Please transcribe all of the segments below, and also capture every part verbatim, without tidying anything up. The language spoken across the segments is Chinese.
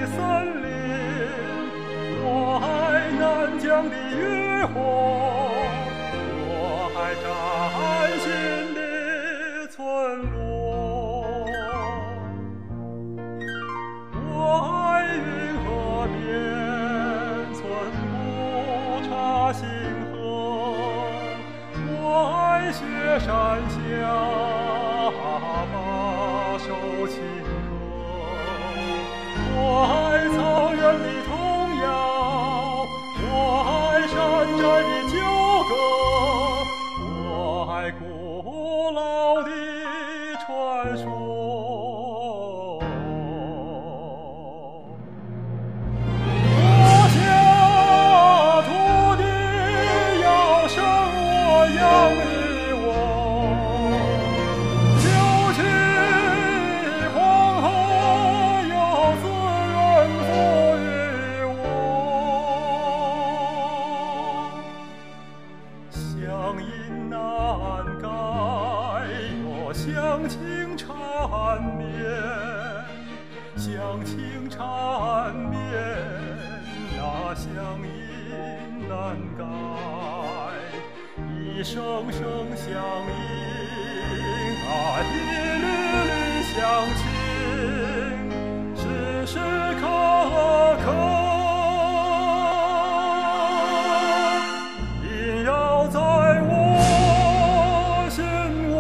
森林，我爱南疆的月红，我爱崭新的村落，我爱运河边寸步插星河，我爱雪山下把手轻歌，我爱草原的童谣，我爱山寨的旧歌，我爱古老的传说。我下土地要生我养育我，九曲黄河有滋润抚育我，乡音难改，我乡情缠绵，乡情缠绵，那乡音难改，一声声乡音啊，一缕缕乡情，时时刻刻萦绕在我心窝。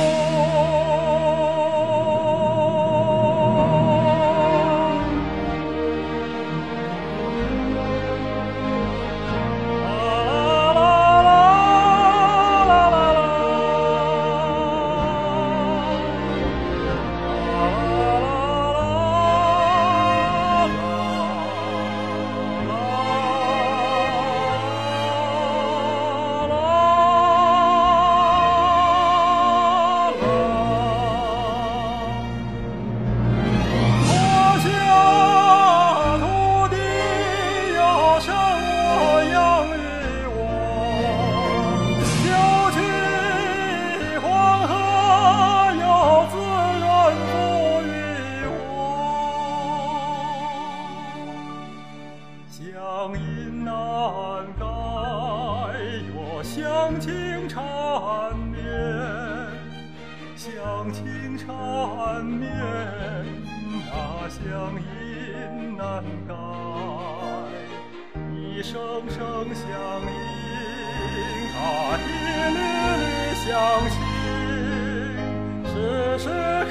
乡音难改，我乡情缠绵，乡情缠绵，那乡音难改，一声声乡音啊，一缕缕乡情，时时